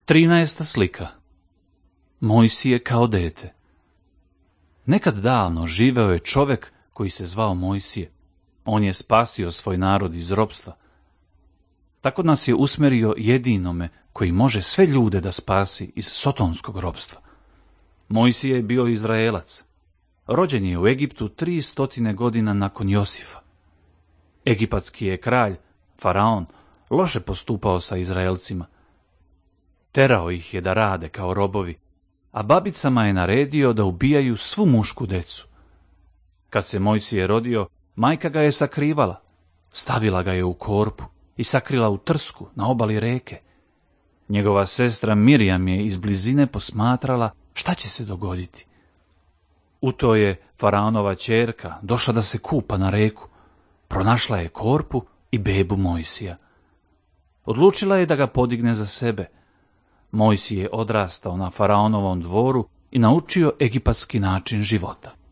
13. slika. Mojsije kao dete. Nekad davno živeo je čovjek koji se zvao Mojsije. On je spasio svoj narod iz ropstva. Tako nas je usmjerio jedinome koji može sve ljude da spasi iz sotonskog ropstva. Mojsije je bio Izraelac. Rođen je u Egiptu 300 godina nakon Josifa. Egipatski je kralj, faraon, loše postupao sa Izraelcima. Terao ih je da rade kao robovi, a babicama je naredio da ubijaju svu mušku decu. Kad se Mojsije rodio, majka ga je sakrivala, stavila ga je u korpu i sakrila u trsku na obali reke. Njegova sestra Mirjam je iz blizine posmatrala šta će se dogoditi. U to je faraonova ćerka došla da se kupa na reku, pronašla je korpu i bebu Mojsija. Odlučila je da ga podigne za sebe. Mojsije je odrastao na faraonovom dvoru i naučio egipatski način života.